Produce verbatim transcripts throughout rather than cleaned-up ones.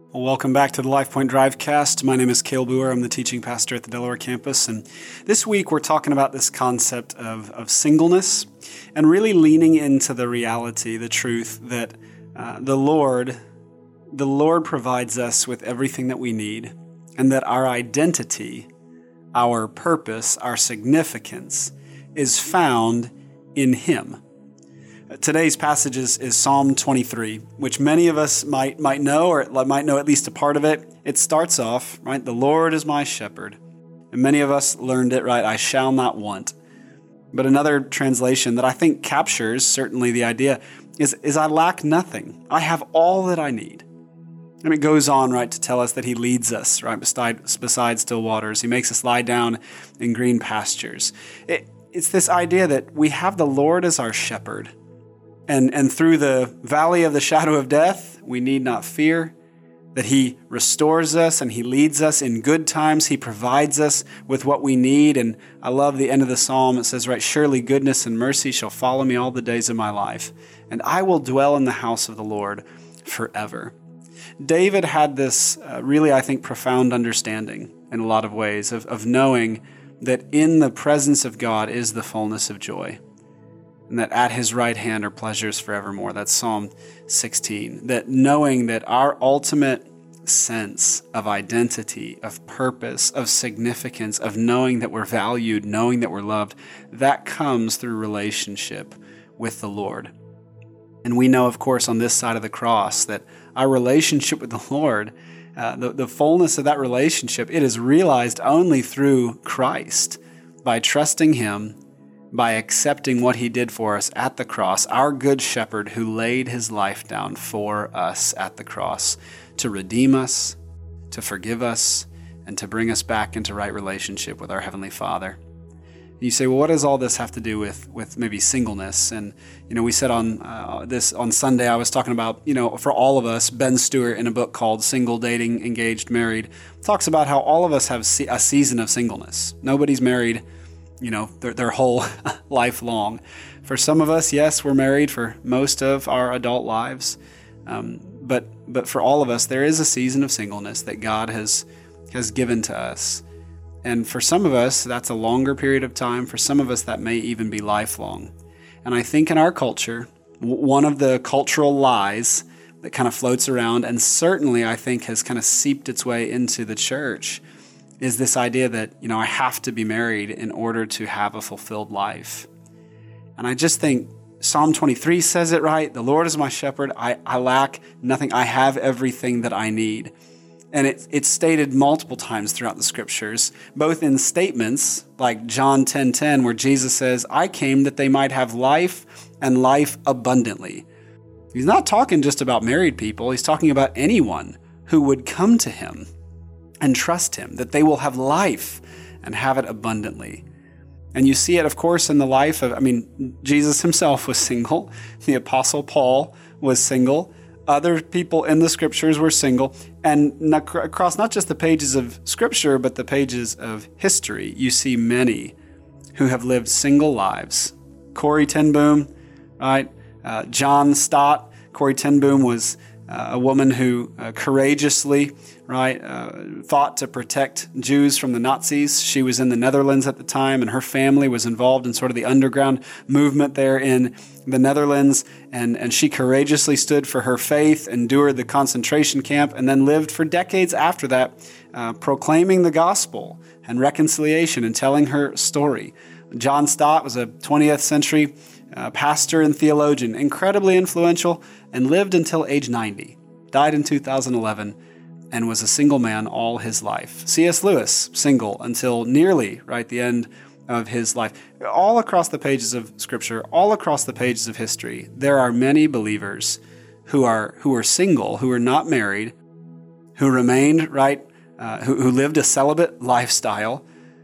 Well, welcome back to the LifePoint Drivecast. My name is Cale Boer. I'm the teaching pastor at the Delaware campus. And this week we're talking about this concept of, of singleness and really leaning into the reality, the truth that uh, the Lord, the Lord provides us with everything that we need, and that our identity, our purpose, our significance is found in Him. Today's passage is, is Psalm twenty-three, which many of us might might know, or might know at least a part of it. It starts off, right, the Lord is my shepherd. And many of us learned it, right, I shall not want. But another translation that I think captures certainly the idea is, is I lack nothing. I have all that I need. And it goes on, right, to tell us that He leads us, right, beside, beside still waters. He makes us lie down in green pastures. It, it's this idea that we have the Lord as our shepherd. And, and through the valley of the shadow of death, we need not fear, that He restores us and He leads us in good times. He provides us with what we need. And I love the end of the psalm. It says, right, surely goodness and mercy shall follow me all the days of my life, and I will dwell in the house of the Lord forever. David had this uh, really, I think, profound understanding in a lot of ways of, of knowing that in the presence of God is the fullness of joy, and that at His right hand are pleasures forevermore. That's Psalm sixteen. That knowing that our ultimate sense of identity, of purpose, of significance, of knowing that we're valued, knowing that we're loved, that comes through relationship with the Lord. And we know, of course, on this side of the cross that our relationship with the Lord, uh, the, the fullness of that relationship, it is realized only through Christ, by trusting Him, by accepting what He did for us at the cross, our good shepherd who laid His life down for us at the cross to redeem us, to forgive us, and to bring us back into right relationship with our Heavenly Father. You say, well, what does all this have to do with, with maybe singleness? And, you know, we said on uh, this on Sunday, I was talking about, you know, for all of us, Ben Stewart in a book called Single, Dating, Engaged, Married, talks about how all of us have a season of singleness. Nobody's married you know, their, their whole life long. For some of us, yes, we're married for most of our adult lives. Um, but but for all of us, there is a season of singleness that God has has given to us. And for some of us, that's a longer period of time. For some of us, that may even be lifelong. And I think in our culture, w- one of the cultural lies that kind of floats around, and certainly I think has kind of seeped its way into the church, is this idea that, you know, I have to be married in order to have a fulfilled life. And I just think Psalm twenty-three says it right. The Lord is my shepherd. I, I lack nothing. I have everything that I need. And it, it's stated multiple times throughout the scriptures, both in statements like John ten ten, where Jesus says, I came that they might have life and life abundantly. He's not talking just about married people. He's talking about anyone who would come to Him and trust Him, that they will have life and have it abundantly. And you see it, of course, in the life of, I mean, Jesus Himself was single. The Apostle Paul was single. Other people in the scriptures were single. And not, across not just the pages of scripture, but the pages of history, you see many who have lived single lives. Corrie ten Boom, right? Uh, John Stott. Corrie ten Boom was uh, a woman who uh, courageously right, uh, fought to protect Jews from the Nazis. She was in the Netherlands at the time, and her family was involved in sort of the underground movement there in the Netherlands. And, and she courageously stood for her faith, endured the concentration camp, and then lived for decades after that, uh, proclaiming the gospel and reconciliation and telling her story. John Stott was a twentieth century uh, pastor and theologian, incredibly influential, and lived until age ninety. Died in two thousand eleven. And was a single man all his life. C S Lewis, single until nearly right the end of his life. All across the pages of Scripture, all across the pages of history, there are many believers who are who are single, who are not married, who remained right, uh, who, who lived a celibate lifestyle,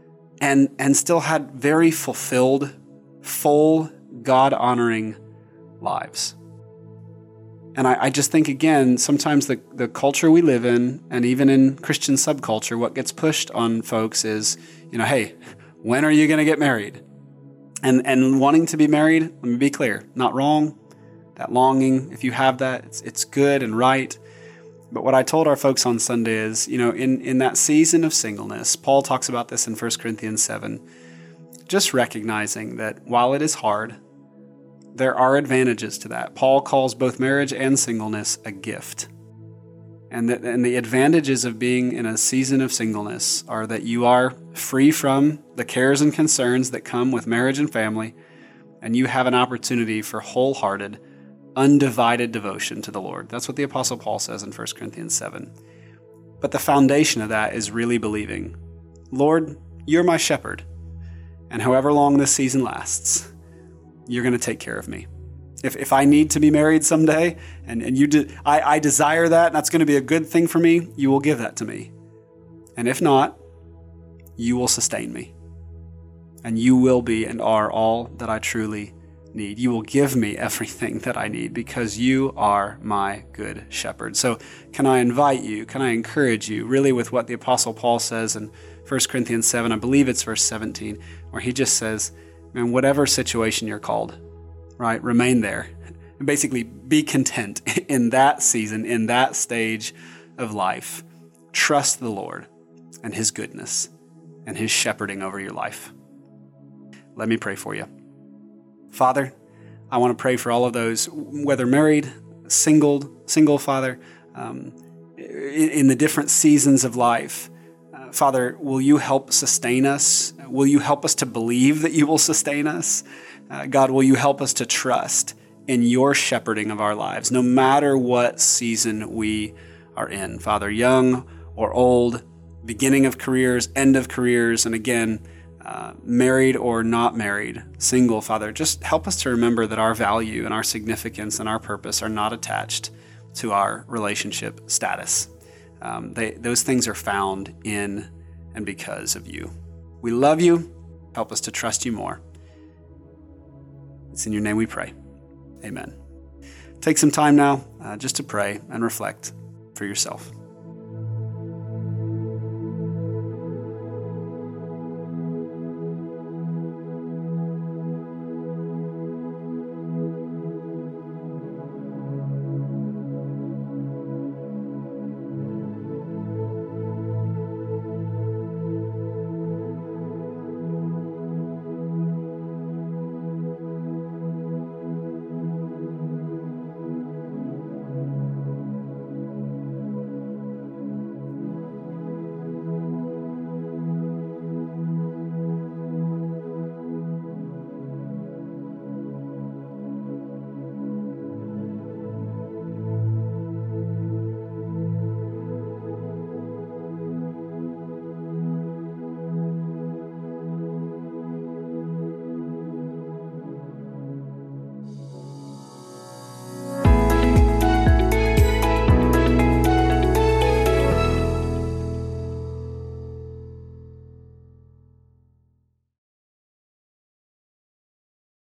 and and still had very fulfilled, full, God-honoring lives. And I, I just think, again, sometimes the, the culture we live in, and even in Christian subculture, what gets pushed on folks is, you know, hey, when are you going to get married? And and wanting to be married, let me be clear, not wrong. That longing, if you have that, it's, it's good and right. But what I told our folks on Sunday is, you know, in, in that season of singleness, Paul talks about this in First Corinthians seven, just recognizing that while it is hard, there are advantages to that. Paul calls both marriage and singleness a gift. And the, and the advantages of being in a season of singleness are that you are free from the cares and concerns that come with marriage and family, and you have an opportunity for wholehearted, undivided devotion to the Lord. That's what the Apostle Paul says in First Corinthians seven. But the foundation of that is really believing, Lord, you're my shepherd, and however long this season lasts, you're going to take care of me. If if I need to be married someday, and, and you de- I, I desire that, and that's going to be a good thing for me, you will give that to me. And if not, you will sustain me. And you will be and are all that I truly need. You will give me everything that I need because you are my good shepherd. So can I invite you, can I encourage you, really with what the Apostle Paul says in First Corinthians seven, I believe it's verse seventeen, where he just says, man, whatever situation you're called, right, remain there. And basically be content in that season, in that stage of life. Trust the Lord and his goodness and his shepherding over your life. Let me pray for you. Father, I want to pray for all of those, whether married, single, single, Father, um, in, in the different seasons of life. Uh, Father, will you help sustain us? Will you help us to believe that you will sustain us? Uh, God, will you help us to trust in your shepherding of our lives, no matter what season we are in, Father, young or old, beginning of careers, end of careers, and again, Uh, married or not married, single, Father, just help us to remember that our value and our significance and our purpose are not attached to our relationship status. Um, they, those things are found in and because of you. We love you. Help us to trust you more. It's in your name we pray. Amen. Take some time now uh, just to pray and reflect for yourself.